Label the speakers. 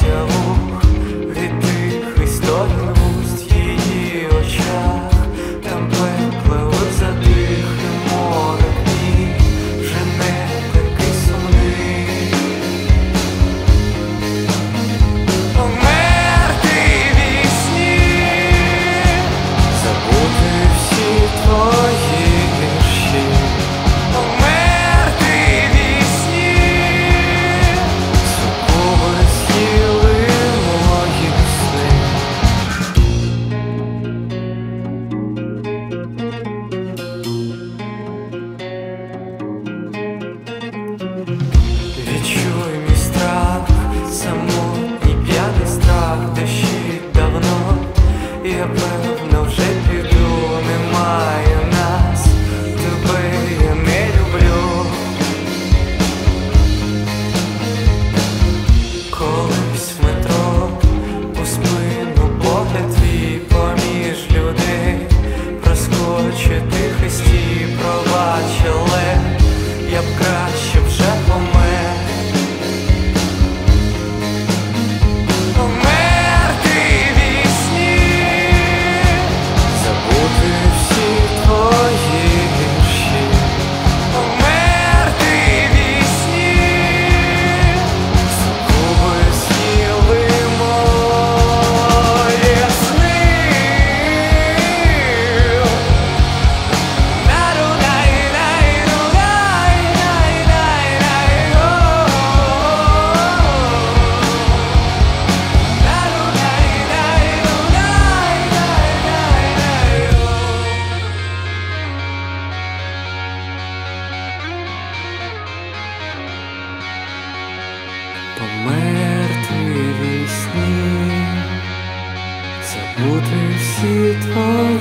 Speaker 1: торкався вух від тих історій вуст її очах, там пекли за тихим морем дні, вже не такий сумний. Померти вісні, забути всі твої вірші. Померти вісні, сукоби з'їли мої сни. Відчуй мій страх, самотній п'яний страх, де ще давно, я певно вже піду, немає нас, тебе я не люблю. Колись в метро у спину погляд твій поміж людей, проскочить тихий стій, пробач, але я б краще вже помер. Померти вісні, забути всі твої вірші. Померти вісні, сукоби з'їли мої сни. Померти вісні, забути всі твої